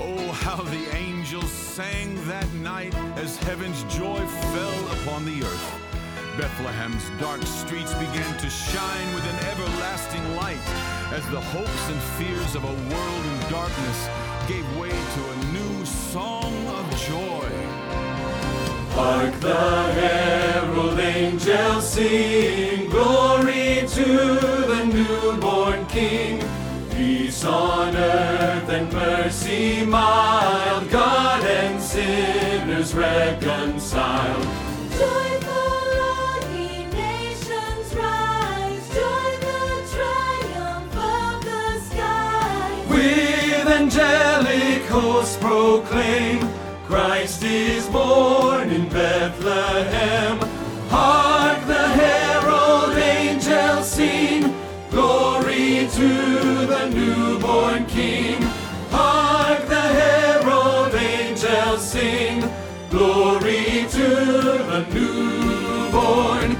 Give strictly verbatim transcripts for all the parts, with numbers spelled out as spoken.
Oh, how the angels sang that night as heaven's joy fell upon the earth. Bethlehem's dark streets began to shine with an everlasting light as the hopes and fears of a world in darkness gave way to a new song of joy. Hark the herald angels sing, glory to the newborn King. Peace on earth and mercy mild, God and sinners reconciled. Joyful all ye nations rise, join the triumph of the skies. With angelic hosts proclaim, Christ is born in Bethlehem. Hark the herald angels sing, glory to the newborn King. Hark the herald angels sing, glory to the newborn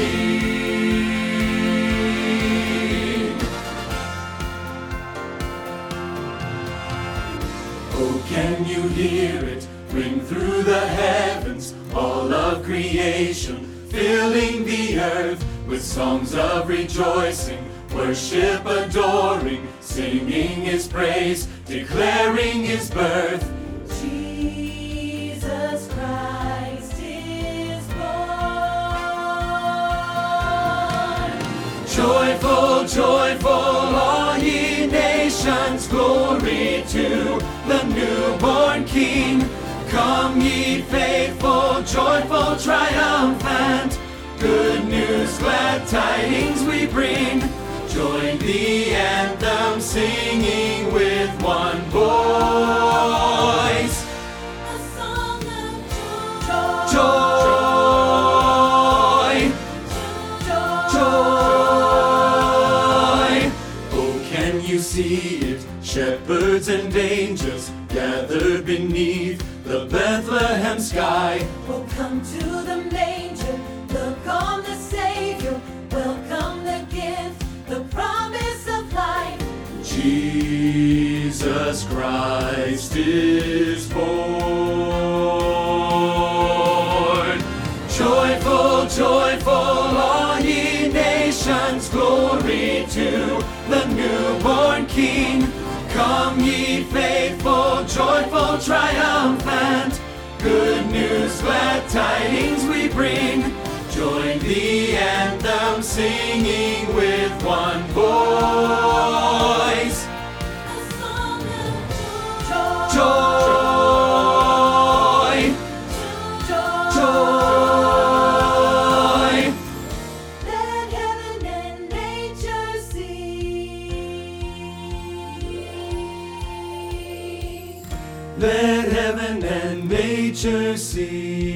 King. Oh, can you hear it ring through the heavens, all of creation, filling the earth with songs of rejoicing, worship, adoring, singing His praise, declaring His birth. Jesus Christ is born. Joyful, joyful, all ye nations, glory to the newborn King. Come ye faithful, joyful, triumphant, good news, glad tidings we bring. Join the anthem singing with one voice. A song of Joy, joy. Oh, can you see it? Shepherds and angels gathered beneath the Bethlehem sky. Oh, come to the manger, look on the Savior, welcome the gift, the promise of life. Jesus Christ is born. Joyful, joyful, all ye nations, glory to the newborn King. Come ye faithful, joyful, triumphant, good news, glad tidings we bring. Join the anthem singing with one voice. A song of Joy, joy. Let heaven and nature sing. Let heaven and nature sing.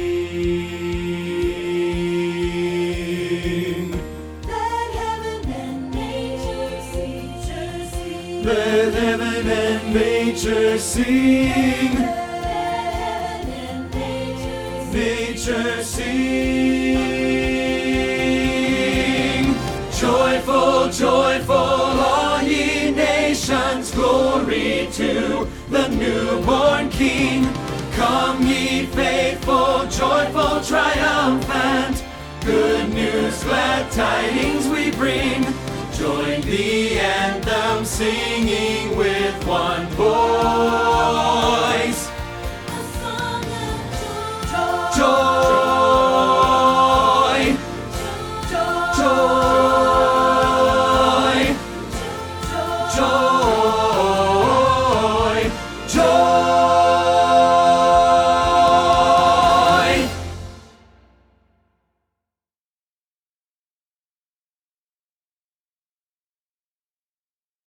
Let heaven and nature sing. Let heaven and nature sing. Let heaven and nature sing. Nature sing. Joyful, joyful, all ye nations, glory to the newborn King. Come ye faithful, joyful, triumphant, good news, glad tidings we bring. Join the anthem singing with one voice.